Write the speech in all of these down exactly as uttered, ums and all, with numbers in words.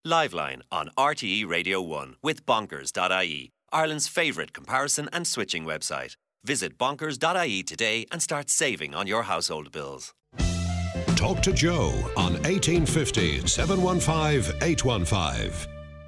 Liveline on R T E Radio one with bonkers dot I E, Ireland's favourite comparison and switching website. Visit bonkers dot I E today and start saving on your household bills. Talk to Joe on eighteen fifty, seven one five, eight one five.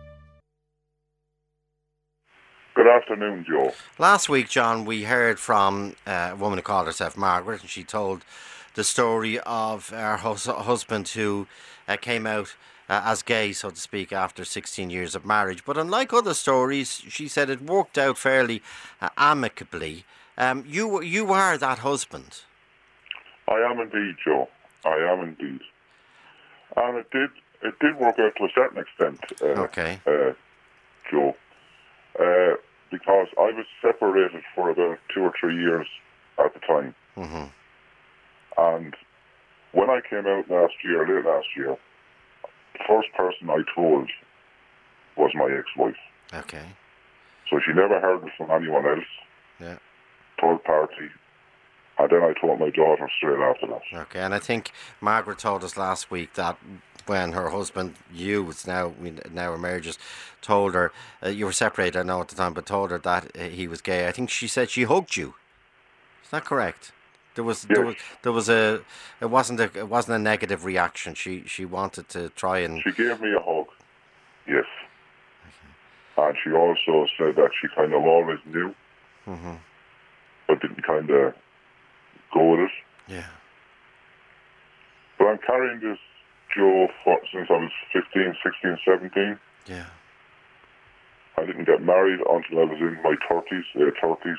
Good afternoon, Joe. Last week, John, we heard from uh, a woman who called herself Margaret, and she told the story of her hus- husband who uh, came out uh, as gay, so to speak, after sixteen years of marriage. But unlike other stories, she said it worked out fairly uh, amicably. Um, you you are that husband. I am indeed, Joe. I am indeed. And it did it did work out to a certain extent, uh, okay. uh, Joe. Uh, because I was separated for about two or three years at the time. Mm-hmm. And when I came out last year, late last year, the first person I told was my ex-wife. Okay. So she never heard it from anyone else. Yeah. Third party. And then I told my daughter straight after that. Okay, and I think Margaret told us last week that when her husband, you, it's now now a marriage, told her, uh, you were separated, I know at the time, but told her that uh, he was gay. I think she said she hugged you. Is that correct? There was yes. there was there was a it wasn't a it wasn't a negative reaction. She she wanted to try and she gave me a hug. Yes. Okay. And she also said that she kind of always knew, mm-hmm. but didn't kind of go with it. Yeah. But I'm carrying this, Joe, for, since I was fifteen, sixteen, seventeen. Yeah. I didn't get married until I was in my thirties, late thirties.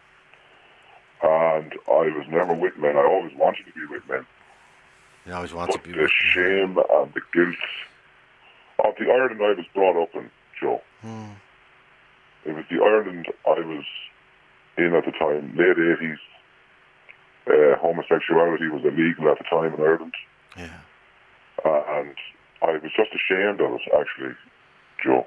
And I was never with men. I always wanted to be with men. You always wanted but to be the with shame and the guilt of the Ireland I was brought up in, Joe. Hmm. It was the Ireland I was in at the time, late eighties. Uh, homosexuality was illegal at the time in Ireland. Yeah. Uh, and I was just ashamed of it, actually, Joe.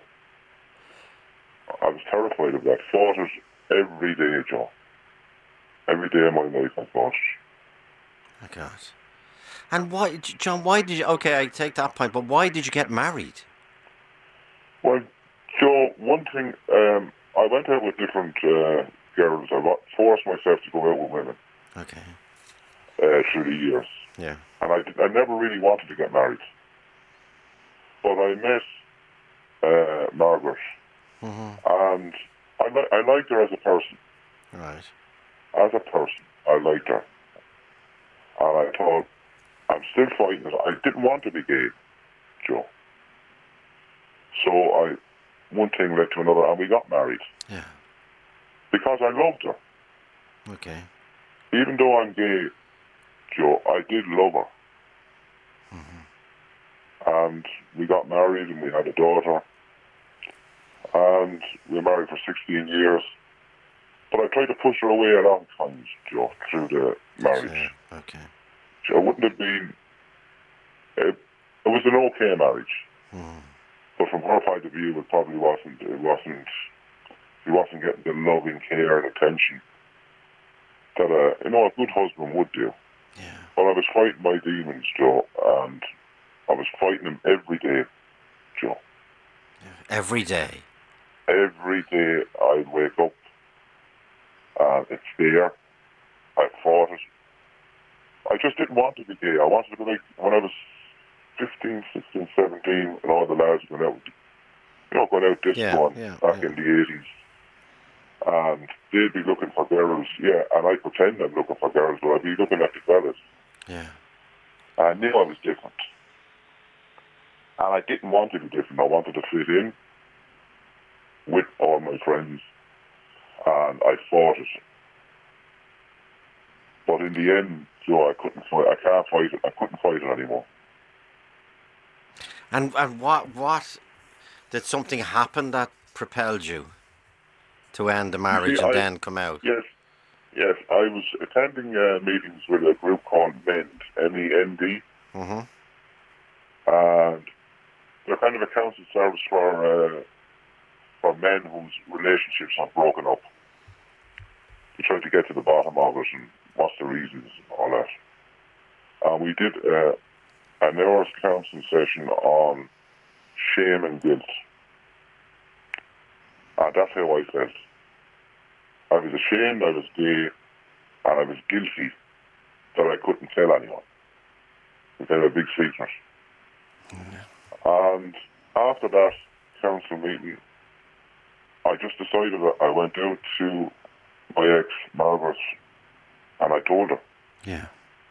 I was terrified of that. Fought it every day, Joe. Every day of my life I fought it. Oh, God. And why, John, why did you, okay, I take that point, but why did you get married? Well, Joe, one thing, um, I went out with different uh, girls. I forced myself to go out with women. Okay. Uh, through the years. Yeah. And I, I never really wanted to get married. But I met uh, Margaret. Mm-hmm. And I, li- I liked her as a person. Right. As a person, I liked her. And I thought, I'm still fighting it. I didn't want to be gay, Joe. So I, one thing led to another, and we got married. Yeah. Because I loved her. Okay. Even though I'm gay, Joe, I did love her. Mm-hmm. And we got married and we had a daughter. And we were married for sixteen years. But I tried to push her away a long time, Joe, through the marriage. Yeah. Okay. So it wouldn't have been... It, it was an okay marriage. Mm. But from her point of view, it probably wasn't... It wasn't... He wasn't getting the loving care and attention that a, you know, a good husband would do. Yeah. But I was fighting my demons, Joe, and I was fighting them every day, Joe. Every day? Every day I'd wake up, and it's there. I fought it. I just didn't want to be gay. I wanted to be like, when I was fifteen, sixteen, seventeen, and all the lads went out, you know, going out discoing yeah, yeah, back yeah. in the eighties. And they'd be looking for girls, yeah, and I pretend I'm looking for girls, but I'd be looking at the fellas. Yeah. I knew I was different. And I didn't want to be different. I wanted to fit in with all my friends. And I fought it. But in the end, Joe, I couldn't fight. I can't fight it. I couldn't fight it anymore. And and what what did something happen that propelled you to end the marriage see, and I, then come out? Yes, yes. I was attending uh, meetings with a group called MEND, M E N D. Mm-hmm. And they're kind of a counsel service for uh, for men whose relationships are broken up. We tried to get to the bottom of it and what's the reasons and all that. And we did uh, an hour's counselling session on shame and guilt. And that's how I felt. I was ashamed, I was gay, and I was guilty that I couldn't tell anyone. It became a big secret. Yeah. And after that council meeting, I just decided that I went out to my ex, Margaret, and I told her. Yeah.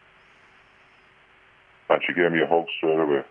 And she gave me a hug straight away.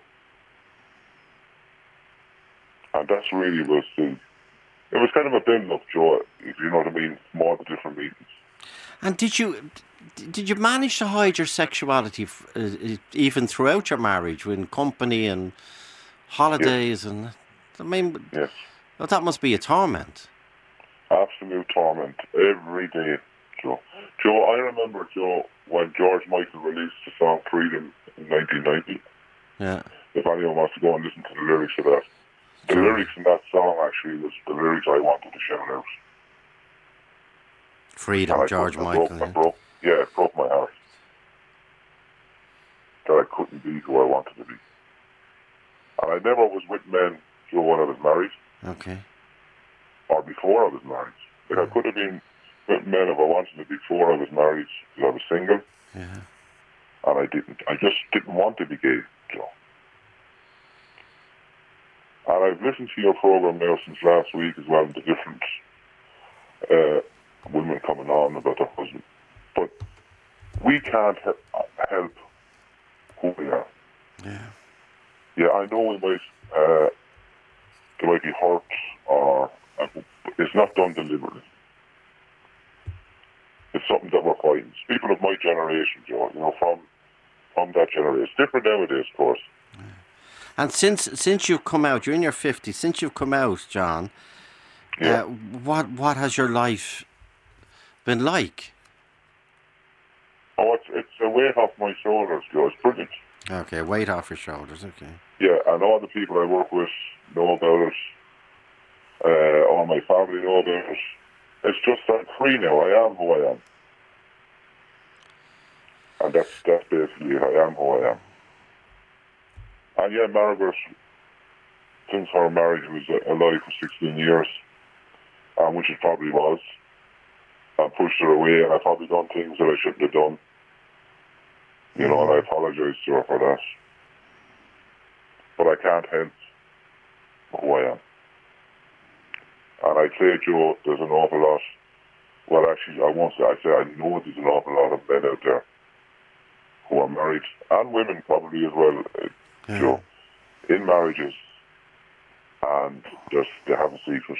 And that's really was the... It was kind of a build-up, Joe, if you know what I mean, from all the different meetings. And did you did you manage to hide your sexuality uh, even throughout your marriage, in company and holidays? Yes. And I mean, yes. Well, that must be a torment. Absolute torment every day, Joe. Joe, I remember, Joe, when George Michael released the song Freedom in nineteen ninety. Yeah. If anyone wants to go and listen to the lyrics of that. The sure. lyrics in that song actually was the lyrics I wanted to shout out. Freedom, George Michael. Broke, yeah. Broke, yeah, it broke my heart. That I couldn't be who I wanted to be. And I never was with men, Joe, when I was married. Okay. Or before I was married. Like, yeah. I could have been with men if I wanted to before I was married, because I was single. Yeah. And I didn't. I just didn't want to be gay, Joe. And I've listened to your program now since last week as well, the different uh, women coming on about their husband. But we can't help, help who we are. Yeah. Yeah, I know we might, uh, there might be hurt, or uh, it's not done deliberately. It's something that we're fighting. It's people of my generation, Joe, you know, from from that generation. It's different nowadays, of course. Yeah. And since since you've come out, you're in your fifties, since you've come out, John, yeah. uh, what what has your life been like? Oh, it's, it's a weight off my shoulders, Joe. It's brilliant. Okay, weight off your shoulders, okay. Yeah, and all the people I work with know about it. Uh, all my family know about it. It's just I'm free now. I am who I am. And that's, that's basically it. I am who I am. And yeah, Margaret, since her marriage was alive for sixteen years, um, which it probably was, I pushed her away, and I probably done things that I shouldn't have done. You know, and I apologise to her for that. But I can't help who I am. And I'd say, Joe, there's an awful lot, well actually, I won't say, I say I know there's an awful lot of men out there who are married, and women probably as well, uh, yeah. Joe, in marriages, and just they have a secret.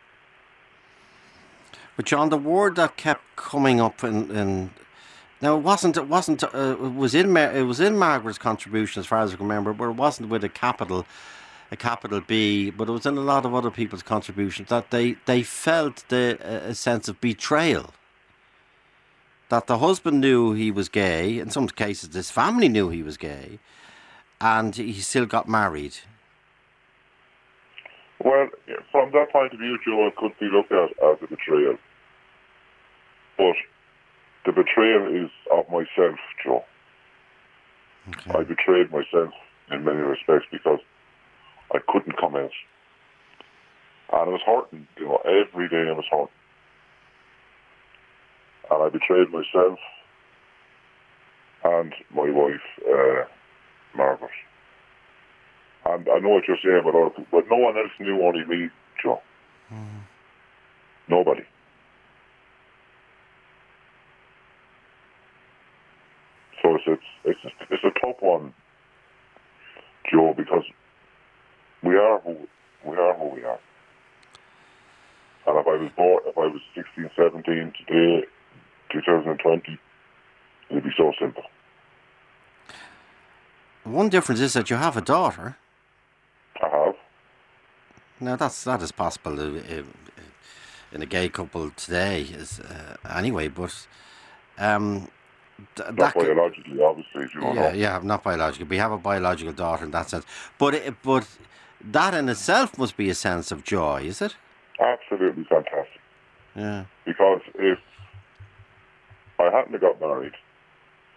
But John, the word that kept coming up in, in now it wasn't it wasn't uh, it was in it was in Margaret's contribution as far as I can remember, but it wasn't with a capital a capital B, but it was in a lot of other people's contributions that they they felt the uh, a sense of betrayal. That the husband knew he was gay. In some cases, his family knew he was gay, and he still got married. Well, from that point of view, Joe, it could be looked at as a betrayal. But the betrayal is of myself, Joe. Okay. I betrayed myself in many respects because I couldn't come out. And it was hurting, you know, every day I was hurting. And I betrayed myself and my wife, uh, Margaret. And I know what you're saying about other people, but no one else knew, only me, Joe. Mm. Nobody. So it's, it's it's it's a tough one, Joe, because we are who we are who we are. And if I was born, if I was sixteen, seventeen today, two thousand twenty, it'd be so simple. One difference is that you have a daughter. I have. Now that's that is possible in a gay couple today, is uh, anyway. But um, th- not that biologically, could, obviously, if you yeah, know. yeah, not biologically. We have a biological daughter in that sense. But it, but that in itself must be a sense of joy, is it? Absolutely fantastic. Yeah. Because if I hadn't have got married,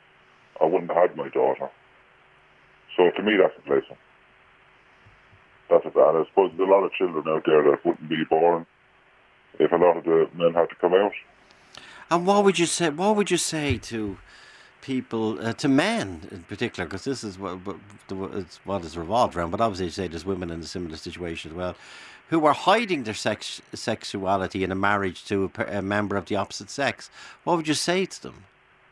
I wouldn't have had my daughter. So to me, that's a blessing. that's it. And I suppose there's a lot of children out there that wouldn't be born if a lot of the men had to come out. And what would you say? What would you say to people, uh, to men in particular? Because this is what, what it's what is revolved around. But obviously, you say there's women in a similar situation as well, who are hiding their sex sexuality in a marriage to a, a member of the opposite sex. What would you say to them?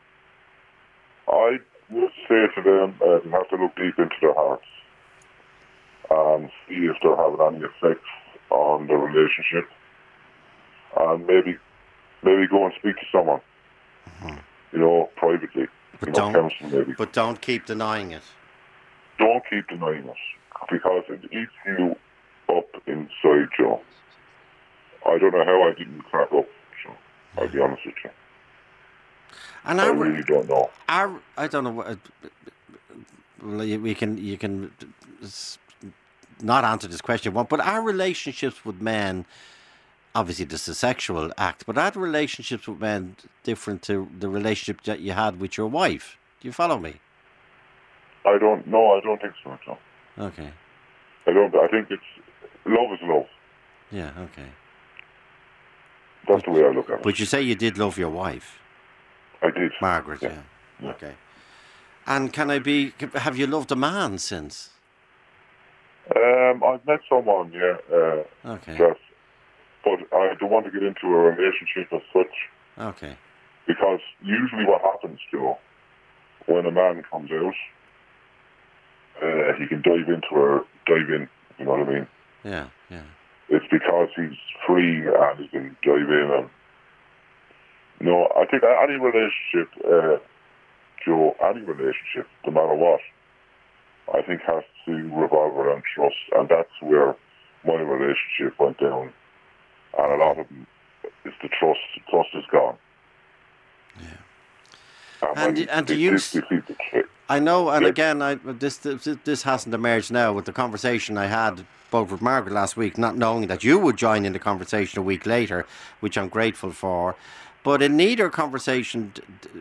I would say to them, uh, they have to look deep into their hearts and see if they're having any effects on the relationship, and maybe maybe go and speak to someone, mm-hmm. you know, privately. But you know, don't. counseling maybe. But don't keep denying it. Don't keep denying it, because it eats you up inside, Joe. I don't know how I didn't crack up. So I'll be honest with you. And I our, really don't know. Our, I don't know what. Well, we can you can not answer this question, but our relationships with men, obviously this is a sexual act, but are the relationships with men different to the relationship that you had with your wife? Do you follow me? I don't know. I don't think so. No. Okay. I don't. I think it's love is love. Yeah. Okay. That's the way I look at it. But you say you did love your wife. I did. Margaret, yeah. yeah. yeah. Okay. And can I be, have you loved a man since? Um, I've met someone, yeah. Uh, okay. That, but I don't want to get into a relationship as such. Okay. Because usually what happens, Joe, when a man comes out, uh, he can dive into her, dive in, you know what I mean? Yeah, yeah. It's because he's free and he can dive in and no, I think any relationship, uh, Joe, any relationship, no matter what, I think has to revolve around trust, and that's where my relationship went down. And a lot of them, it's the trust. The trust is gone. Yeah. And and, and do you? This, this I know, and yeah. again, I, this, this this hasn't emerged now with the conversation I had both with Margaret last week, not knowing that you would join in the conversation a week later, which I'm grateful for. But in neither conversation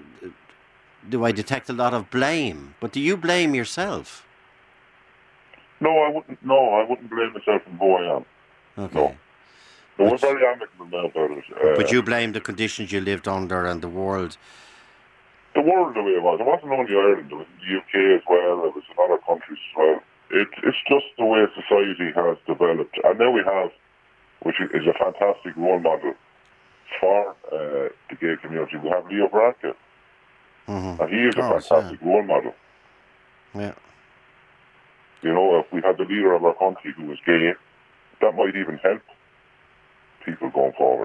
do I detect a lot of blame. But do you blame yourself? No, I wouldn't. No, I wouldn't blame myself for who I am. Okay. No, no, we're very amicable now about it. Uh, but you blame the conditions you lived under and the world. The world the way it was. It wasn't only Ireland. It was in the U K as well. It was in other countries as well. It, it's just the way society has developed, and now we have, which is a fantastic role model for uh, the gay community. We have Leo Varadkar, mm-hmm. and he is a oh, fantastic yeah. role model. Yeah. You know, if we had the leader of our country who was gay, that might even help people going forward.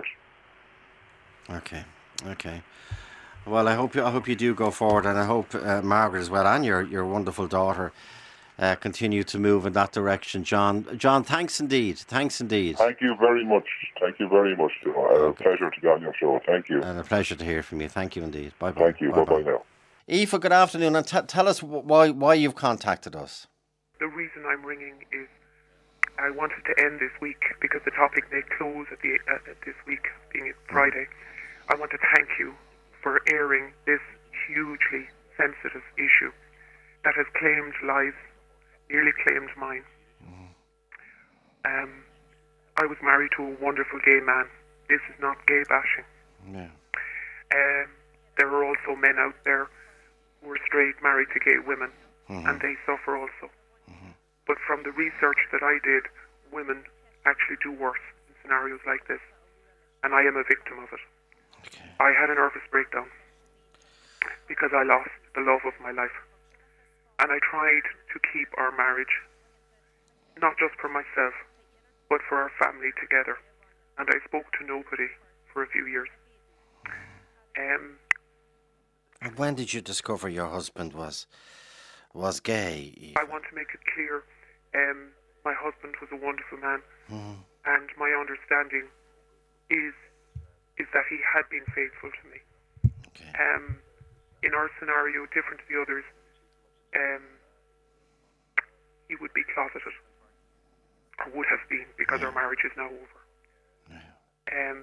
Okay, okay. Well, I hope you, I hope you do go forward, and I hope uh, Margaret as well, and your your wonderful daughter, uh, continue to move in that direction. John, John, thanks indeed, thanks indeed. Thank you very much. Thank you very much, Joe. Uh, okay. A pleasure to be on your show. Thank you. And a pleasure to hear from you. Thank you indeed. Bye bye. Thank you. Bye bye now. Aoife, good afternoon, and t- tell us why why you've contacted us. The reason I'm ringing is I wanted to end this week because the topic may close at the uh, at this week, being Friday. I want to thank you for airing this hugely sensitive issue that has claimed lives, nearly claimed mine. Mm. Um, I was married to a wonderful gay man. This is not gay bashing. No. Um, there are also men out there who are straight, married to gay women, mm-hmm. and they suffer also. Mm-hmm. But from the research that I did, women actually do worse in scenarios like this, and I am a victim of it. Okay. I had a nervous breakdown because I lost the love of my life, and I tried to keep our marriage, not just for myself, but for our family together, and I spoke to nobody for a few years. Um, and when did you discover your husband was was gay? I want to make it clear, um, my husband was a wonderful man, mm. and my understanding is is that he had been faithful to me. Okay. Um, in our scenario, different to the others, um, he would be closeted, or would have been, because yeah. our marriage is now over. Yeah. Um,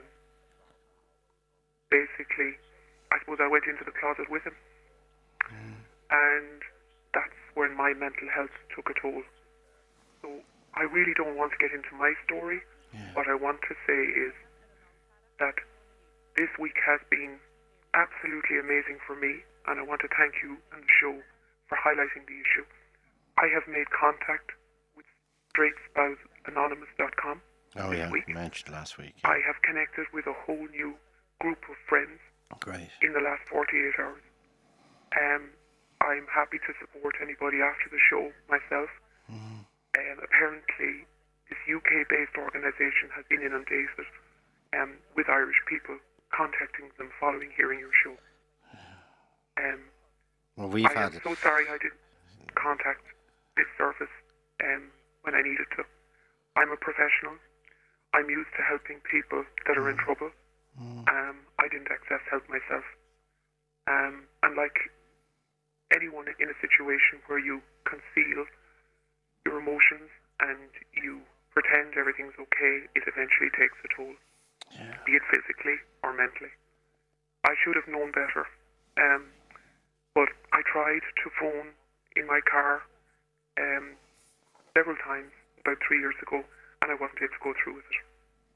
basically, I suppose I went into the closet with him, mm. and that's when my mental health took a toll. So I really don't want to get into my story. Yeah. What I want to say is that this week has been absolutely amazing for me, and I want to thank you and the show for highlighting the issue. I have made contact with straight spouse anonymous dot com Oh, this yeah, week. you mentioned last week. I have connected with a whole new group of friends Great. in the last forty-eight hours. Um, I'm happy to support anybody after the show myself. Mm. Um, apparently, this U K-based organisation has been inundated um, with Irish people contacting them following hearing your show. Um, Well, we've I had am so sorry I didn't contact this service um, when I needed to. I'm a professional. I'm used to helping people that are in trouble. Mm. Um, I didn't access help myself. Um, and like anyone in a situation where you conceal your emotions and you pretend everything's okay, it eventually takes a toll, Yeah. be it physically or mentally. I should have known better. Um, but I tried to phone in my car um, several times about three years ago, and I wasn't able to go through with it.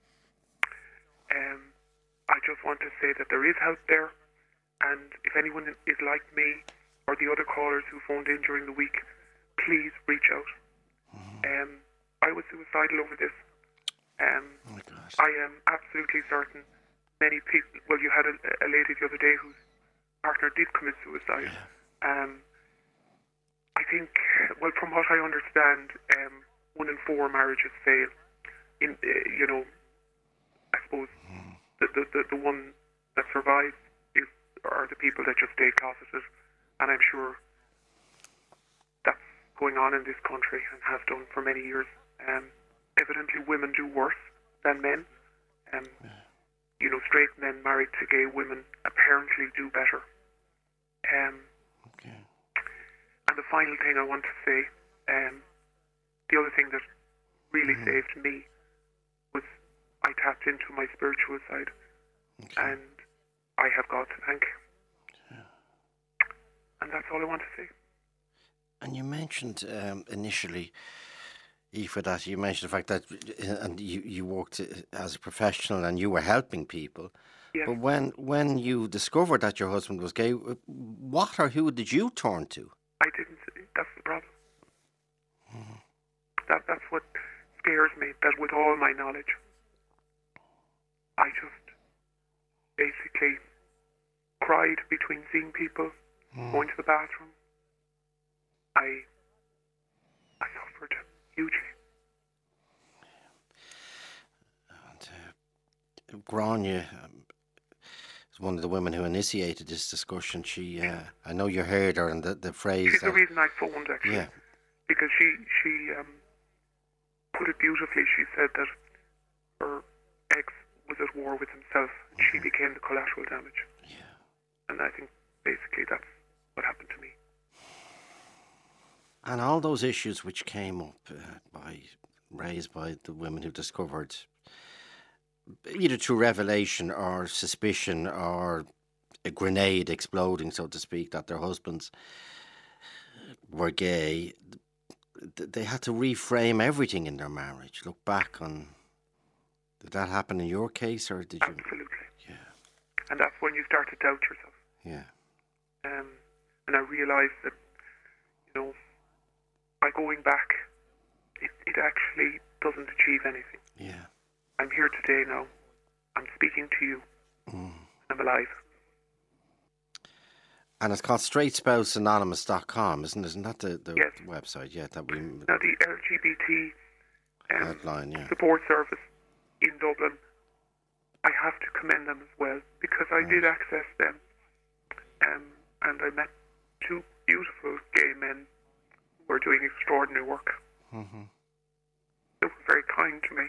Um, I just want to say that there is help there, and if anyone is like me or the other callers who phoned in during the week, please reach out. Mm-hmm. Um, I was suicidal over this. Um, Oh my God. I am absolutely certain many people, well, you had a, a lady the other day whose partner did commit suicide. Yeah. Um, I think, well, from what I understand, um, one in four marriages fail. In uh, you know, I suppose Mm. the, the the the one that survives is are the people that just stay closeted, and I'm sure that's going on in this country and has done for many years. Um, evidently, women do worse than men. Um, you know, straight men married to gay women apparently do better. Um, Okay. and the final thing I want to say, um, the other thing that really Mhm. saved me was I tapped into my spiritual side, Okay. and I have God to thank. And that's all I want to say. And you mentioned um, initially, Aoife, that you mentioned the fact that uh, and you, you worked uh, as a professional and you were helping people. Yes. But when when you discovered that your husband was gay, uh, what or who did you turn to? I didn't. That's the problem. That that's what scares me. That with all my knowledge, I just basically cried between seeing people, going to the bathroom. I I suffered hugely. And, uh, Grania um, is one of the women who initiated this discussion. She, uh, I know you heard her and the, the phrase She's the that, reason I phoned actually, yeah, because she she um, put it beautifully. She said that her ex was at war with himself, and she became the collateral damage. yeah. And I think basically that's what happened to me. And all those issues which came up uh, by raised by the women who discovered, either through revelation or suspicion or a grenade exploding, so to speak, that their husbands were gay, th- they had to reframe everything in their marriage. Look back on, did that happen in your case, or did you? Absolutely. Yeah, And that's when you start to doubt yourself. yeah, Um, and I realised that, you know, by going back, it, it actually doesn't achieve anything. yeah. I'm here today now. I'm speaking to you. Mm. I'm alive. And it's called straight spouse anonymous dot com, isn't it? Isn't that the, the Yes. website? Yeah, that we Now, the L G B T um, outline, yeah. support service in Dublin, I have to commend them as well, because I did access them, um, and I met two beautiful gay men who were doing extraordinary work. Mm-hmm. They were very kind to me.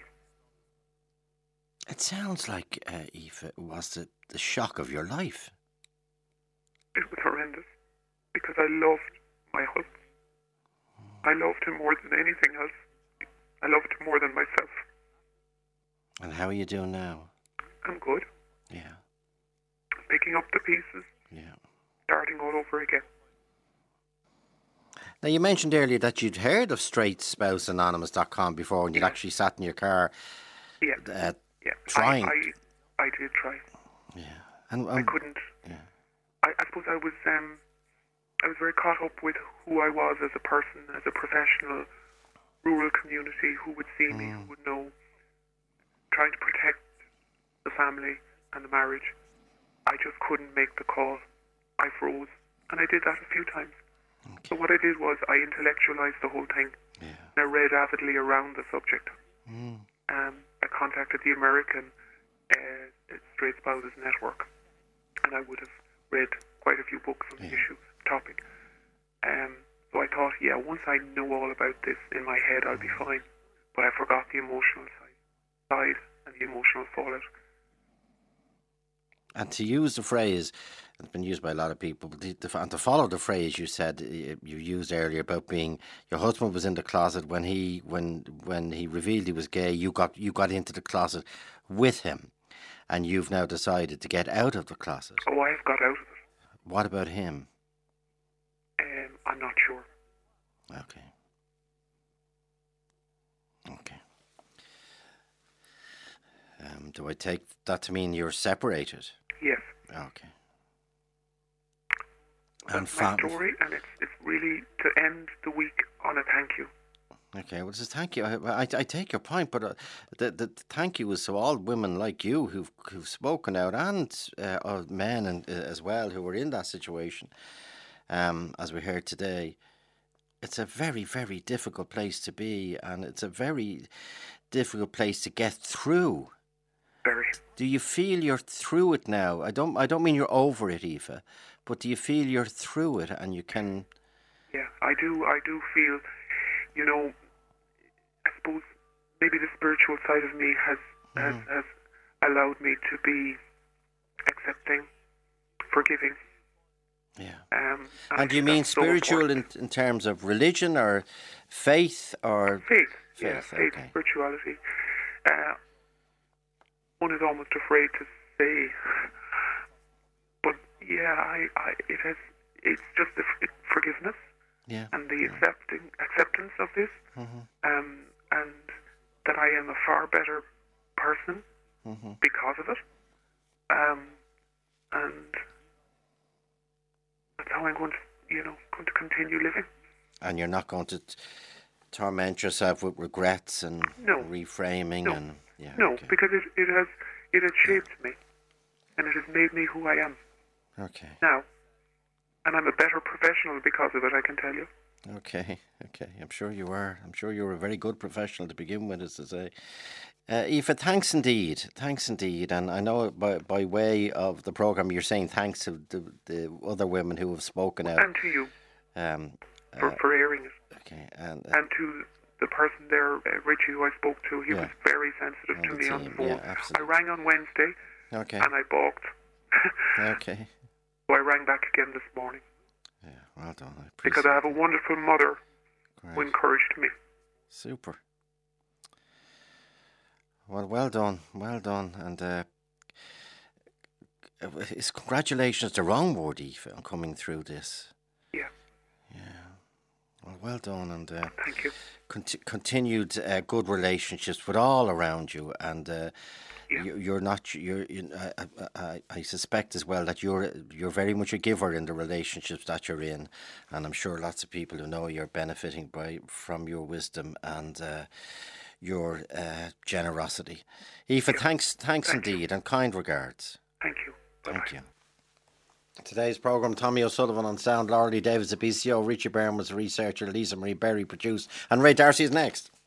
It sounds like, uh, Aoife, it was the, the shock of your life. It was horrendous, because I loved my husband. I loved him more than anything else. I loved him more than myself. And how are you doing now? I'm good. Yeah, Picking up the pieces, yeah. starting all over again. Now, you mentioned earlier that you'd heard of straight spouse anonymous dot com before, and you'd Yeah. actually sat in your car Yeah, uh, yeah. trying. I, I, I did try. Yeah. And, I um, couldn't. yeah. I, I suppose I was um, I was very caught up with who I was as a person, as a professional, rural community who would see me, who would know, trying to protect the family and the marriage. I just couldn't make the call. I froze, and I did that a few times. Okay. So what I did was I intellectualized the whole thing. Yeah. And I read avidly around the subject. Mm. Um, I contacted the American uh, Straight Spouses Network, and I would have read quite a few books on Yeah. the issue topic. Um, so I thought, yeah, once I know all about this in my head, I'll be fine. But I forgot the emotional side, side and the emotional fallout. And to use the phrase, it's been used by a lot of people, but the, the, and to follow the phrase you said, uh, you used earlier about being, your husband was in the closet when he when when he revealed he was gay, you got you got into the closet with him, and you've now decided to get out of the closet. Oh, I have got out of it. What about him? Um, I'm not sure. Okay. Okay. Um, do I take that to mean you're separated? Yes. Okay. That's And my fam- story, and it's it's really to end the week on a thank you. Okay, well, just thank you. I, I, I take your point, but uh, the, the the thank you is to all women like you who've who've spoken out, and uh, uh, men and uh, as well who were in that situation. Um, as we heard today, it's a very very difficult place to be, and it's a very difficult place to get through. Very. Do you feel you're through it now? I don't I don't mean you're over it, Aoife, but do you feel you're through it and you can? Yeah, I do. I do feel, you know, I suppose maybe the spiritual side of me has has, has allowed me to be accepting, forgiving. Yeah. Um, And I do you think mean that's so spiritual in, important. in terms of religion or faith or Faith, yeah, Faith, faith, okay. spirituality. Uh, one is almost afraid to say, but yeah, I, I, it has. It's just the f- forgiveness yeah? and the accepting acceptance of this, um, and that I am a far better person because of it, um, and that's how I'm going to, you know, going to continue living. And you're not going to t- torment yourself with regrets and No. reframing No. and yeah. No, okay. because it, it has it has shaped me, and it has made me who I am Okay. now, and I'm a better professional because of it. I can tell you. Okay. Okay. I'm sure you are. I'm sure you were a very good professional to begin with, as to say. Uh, Aoife, thanks indeed. Thanks indeed. And I know by by way of the programme, you're saying thanks to the, the other women who have spoken out. And to you Um, for, uh, for airing it, okay. And, uh, and to the person there, uh, Richie, who I spoke to. He Yeah. was very sensitive On to the me on the team, phone. yeah, I absolutely. rang on Wednesday, okay. and I balked. Okay. So I rang back again this morning Yeah. Well done. I because appreciate I have a wonderful mother it. who Great. encouraged me. Super. Well, well done, well done, and uh, is congratulations the wrong word, Aoife, on coming through this? Yeah, Well, well done, and uh, thank you. conti- continued uh, good relationships with all around you, and uh, Yeah. you, you're not. You're. You, I, I, I suspect as well that you're. You're very much a giver in the relationships that you're in, and I'm sure lots of people who know you're benefiting by from your wisdom and uh, your uh, generosity. Aoife, thanks, thanks Thank you. indeed, and kind regards. Thank you. Bye-bye. Thank you. Today's programme, Tommy O'Sullivan on sound, Laura Lee Davis, the B C O, Richie Byrne was the researcher, Lisa Marie Berry produced, and Ray Darcy is next.